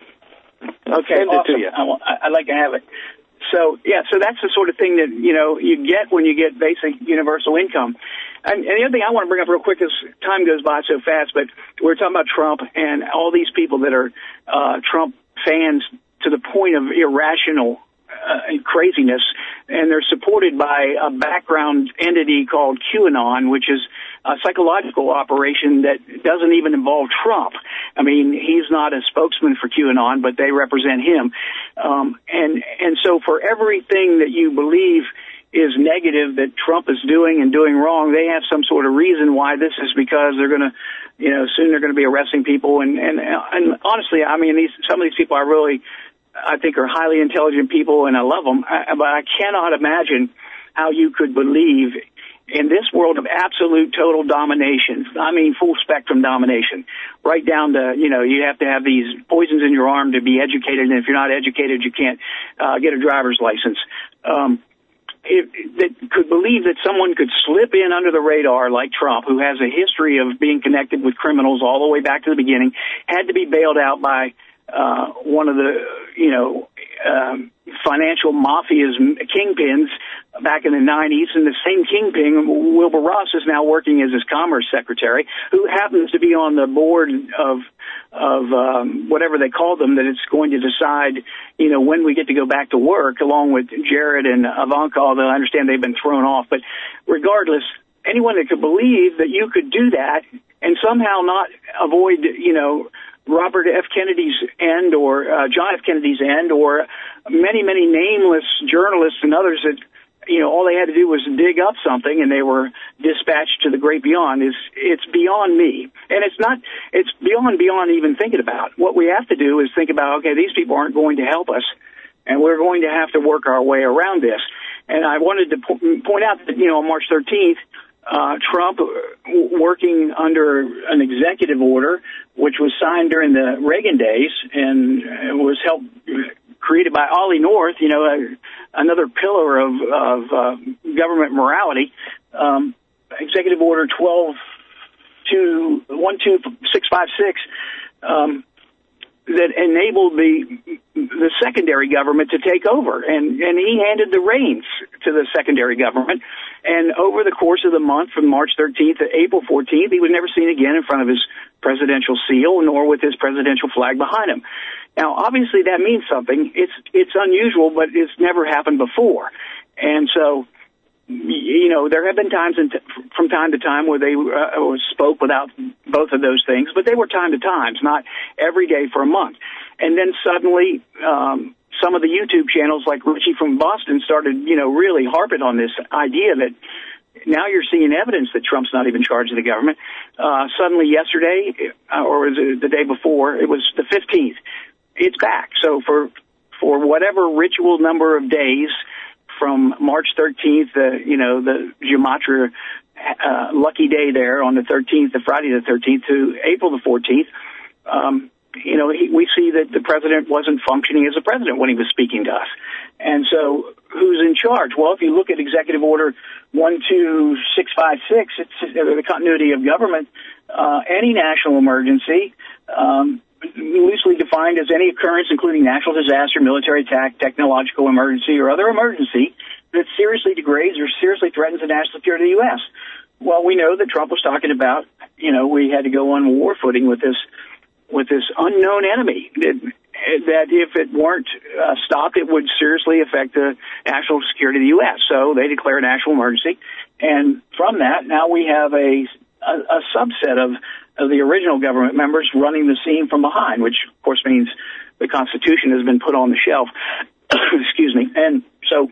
I'll okay, send awesome. it to you. I, I'd like to have it. So, yeah, so that's the sort of thing that, you know, you get when you get basic universal income. And, and the other thing I want to bring up real quick is time goes by so fast, but we're talking about Trump and all these people that are uh, Trump fans to the point of irrational uh, craziness, and they're supported by a background entity called QAnon, which is a psychological operation that doesn't even involve Trump. I mean, he's not a spokesman for QAnon, but they represent him. Um, and, and so for everything that you believe is negative that Trump is doing and doing wrong, they have some sort of reason why this is because they're going to, you know, soon they're going to be arresting people. And, and, and honestly, I mean, these, some of these people I really, I think are highly intelligent people and I love them, but I cannot imagine how you could believe in this world of absolute total domination, I mean full spectrum domination, right down to, you know, you have to have these poisons in your arm to be educated, and if you're not educated, you can't uh, get a driver's license. Um, it, that could believe that someone could slip in under the radar like Trump, who has a history of being connected with criminals all the way back to the beginning, had to be bailed out by uh, one of the, you know, um, financial mafia's kingpins back in the nineties, and the same kingpin, Wilbur Ross, is now working as his commerce secretary, who happens to be on the board of of um, whatever they call them, that it's going to decide, you know, when we get to go back to work, along with Jared and Ivanka, although I understand they've been thrown off. But regardless, anyone that could believe that you could do that and somehow not avoid, you know, Robert F. Kennedy's end or uh, John F. Kennedy's end, or many, many nameless journalists and others that, you know, all they had to do was dig up something and they were dispatched to the great beyond, is it's beyond me. And it's not, it's beyond, beyond even thinking about. What we have to do is think about, okay, these people aren't going to help us, and we're going to have to work our way around this. And I wanted to po- point out that, you know, on March thirteenth, Uh, Trump, working under an executive order, which was signed during the Reagan days and was helped, created by Ollie North, you know, a, another pillar of, of uh, government morality, um, Executive Order twelve to one two six five six, um, that enabled the the secondary government to take over, and and he handed the reins to the secondary government. And over the course of the month, from March thirteenth to April fourteenth, he was never seen again in front of his presidential seal, nor with his presidential flag behind him. Now, obviously, that means something. It's it's unusual, but it's never happened before. And so, you know, there have been times in t- from time to time where they uh, spoke without both of those things, but they were time to times, not every day for a month. And then suddenly, um, some of the YouTube channels like Richie from Boston started, you know, really harping on this idea that now you're seeing evidence that Trump's not even charged of the government. Uh, suddenly yesterday, uh, or was it the day before, it was the fifteenth, it's back. So for, for whatever ritual number of days, from March thirteenth, uh, you know, the Gematria uh, lucky day there on the thirteenth, the Friday the thirteenth, to April the fourteenth, um, you know, he, we see that the president wasn't functioning as a president when he was speaking to us. And so who's in charge? Well, if you look at Executive Order one two six five six, it's uh, the continuity of government, uh, any national emergency, um, loosely defined as any occurrence including natural disaster, military attack, technological emergency, or other emergency that seriously degrades or seriously threatens the national security of the U S. Well, we know that Trump was talking about, you know, we had to go on war footing with this with this unknown enemy that, that if it weren't uh, stopped, it would seriously affect the national security of the U S. So they declared a national emergency. And from that, now we have a, a, a subset of of the original government members running the scene from behind, which, of course, means the Constitution has been put on the shelf. Excuse me. And so,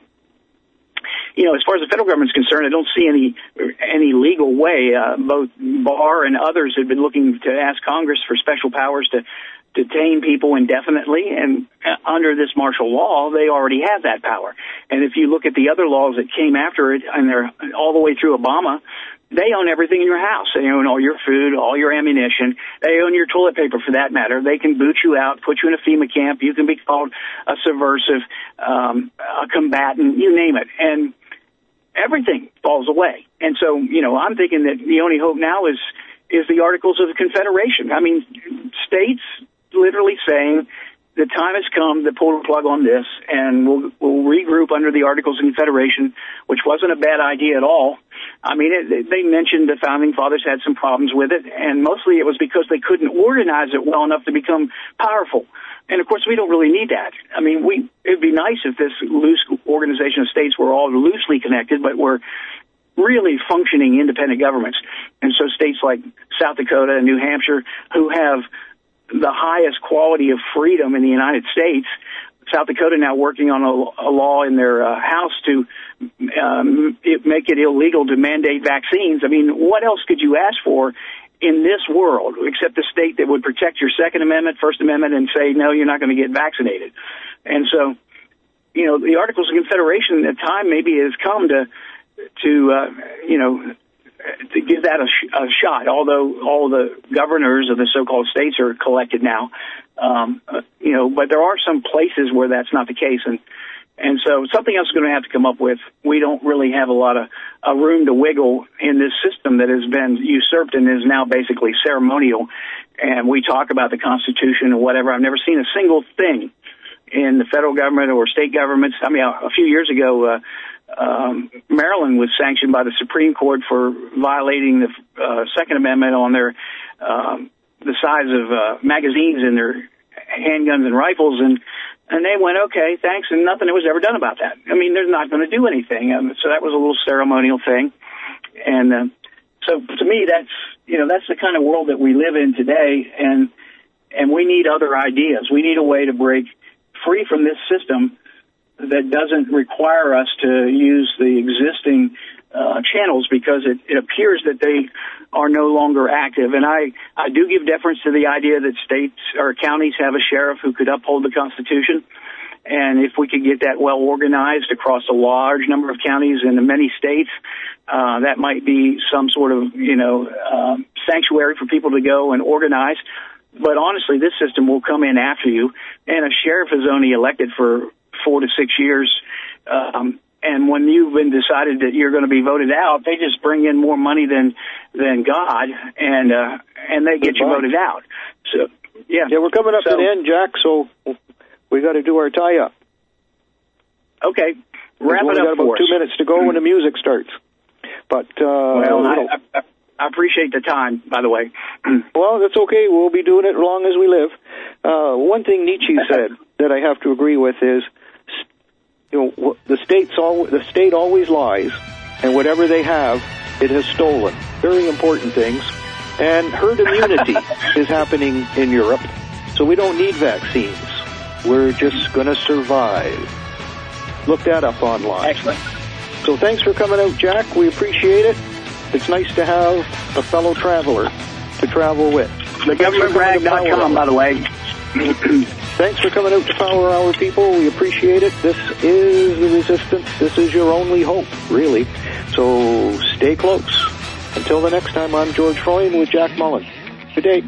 you know, as far as the federal government is concerned, I don't see any any legal way. Uh, both Barr and others have been looking to ask Congress for special powers to detain people indefinitely, and uh, under this martial law, they already have that power. And if you look at the other laws that came after it, and they're all the way through Obama, they own everything in your house. They own all your food, all your ammunition. They own your toilet paper, for that matter. They can boot you out, put you in a FEMA camp. You can be called a subversive, um, a combatant, you name it. And everything falls away. And so, you know, I'm thinking that the only hope now is is the Articles of the Confederation. I mean, states literally saying the time has come to pull the plug on this, and we'll, we'll regroup under the Articles of Confederation, which wasn't a bad idea at all. I mean, it, they mentioned the Founding Fathers had some problems with it, and mostly it was because they couldn't organize it well enough to become powerful. And, of course, we don't really need that. I mean, we it'd be nice if this loose organization of states were all loosely connected, but were really functioning independent governments. And so states like South Dakota and New Hampshire, who have the highest quality of freedom in the United States, South Dakota now working on a, a law in their uh, House to um, it, make it illegal to mandate vaccines. I mean, what else could you ask for in this world except a state that would protect your Second Amendment, First Amendment, and say, no, you're not going to get vaccinated? And so, you know, the Articles of Confederation, the time maybe has come to, to uh, you know, to give that a, sh- a shot, although all the governors of the so-called states are collected now. Um, uh, you know, but there are some places where that's not the case. And, and so something else is going to have to come up with. We don't really have a lot of uh, room to wiggle in this system that has been usurped and is now basically ceremonial. And we talk about the Constitution or whatever. I've never seen a single thing in the federal government or state governments. I mean, a, a few years ago, uh, Um, Maryland was sanctioned by the Supreme Court for violating the uh, Second Amendment on their um, the size of uh, magazines in their handguns and rifles, and and they went, okay, thanks, and nothing was ever done about that. I mean, they're not going to do anything. Um, so that was a little ceremonial thing. And uh, so to me, that's, you know, that's the kind of world that we live in today, and and we need other ideas. We need a way to break free from this system that doesn't require us to use the existing uh, channels, because it, it appears that they are no longer active. And I, I do give deference to the idea that states or counties have a sheriff who could uphold the Constitution. And if we could get that well organized across a large number of counties in many states, uh, that might be some sort of, you know, uh, sanctuary for people to go and organize. But honestly, this system will come in after you. And a sheriff is only elected for four to six years. Um, and when you've been decided that you're going to be voted out, they just bring in more money than than God, and uh, and they get you voted out. So, yeah. Yeah, we're coming up so, to the end, Jack, so we got to do our tie-up. Okay. Wrap We've it only up got about for two us. minutes to go when the music starts. But, uh... Well, you I, know, I, I appreciate the time, by the way. Well, that's okay. We'll be doing it as long as we live. Uh, one thing Nietzsche said that I have to agree with is, you know, the state's al- the state always lies, and whatever they have, it has stolen. Very important things. And herd immunity is happening in Europe, so we don't need vaccines. We're just going to survive. Look that up online. Excellent. So thanks for coming out, Jack. We appreciate it. It's nice to have a fellow traveler to travel with. The government rag dot com, by the way. Thanks for coming out to Power Hour, people. We appreciate it. This is the resistance. This is your only hope, really. So stay close. Until the next time, I'm George Freund with Jack Mullen. Good day.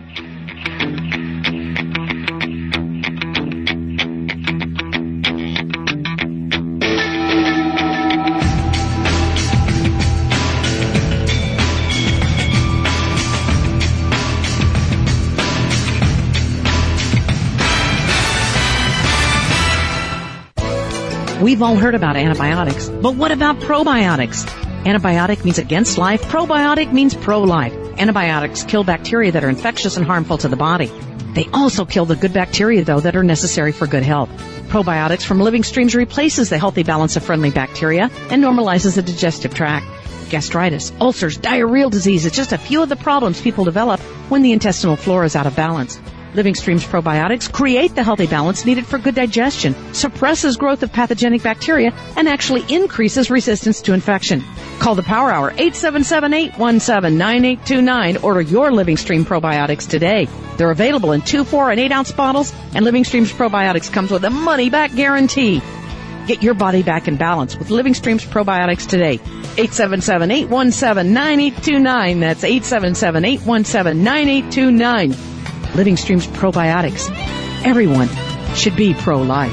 We've all heard about antibiotics, but what about probiotics? Antibiotic means against life. Probiotic means pro-life. Antibiotics kill bacteria that are infectious and harmful to the body. They also kill the good bacteria, though, that are necessary for good health. Probiotics from Living Streams replaces the healthy balance of friendly bacteria and normalizes the digestive tract. Gastritis, ulcers, diarrheal disease is just a few of the problems people develop when the intestinal flora is out of balance. Living Streams probiotics create the healthy balance needed for good digestion, suppresses growth of pathogenic bacteria, and actually increases resistance to infection. Call the Power Hour, eight seven seven, eight one seven, nine eight two nine. Order your Living Stream probiotics today. They're available in two, four, and eight ounce bottles, and Living Streams probiotics comes with a money-back guarantee. Get your body back in balance with Living Streams probiotics today. eight seven seven, eight one seven, nine eight two nine. That's eight seven seven, eight one seven, nine eight two nine. Living Streams probiotics. Everyone should be pro-life.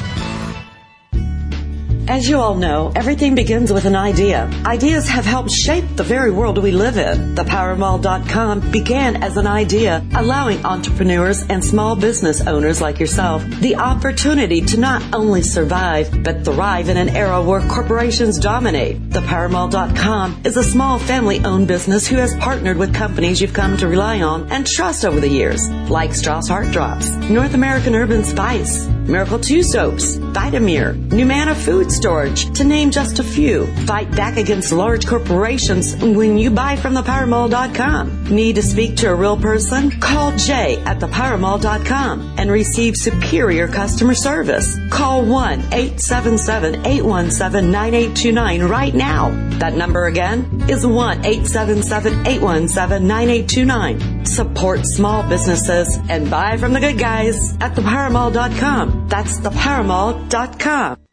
As you all know, everything begins with an idea. Ideas have helped shape the very world we live in. The power mall dot com began as an idea, allowing entrepreneurs and small business owners like yourself the opportunity to not only survive, but thrive in an era where corporations dominate. The power mall dot com is a small family-owned business who has partnered with companies you've come to rely on and trust over the years, like Strauss Heart Drops, North American Herb and Spice, Miracle two Soaps, Vitamir, Numana Food Storage, to name just a few. Fight back against large corporations when you buy from the power mall dot com. Need to speak to a real person? Call Jay at the power mall dot com and receive superior customer service. Call one eight seven seven, eight one seven, nine eight two nine right now. That number again is one eight seven seven, eight one seven, nine eight two nine. Support small businesses and buy from the good guys at the power mall dot com. That's the power mall dot com.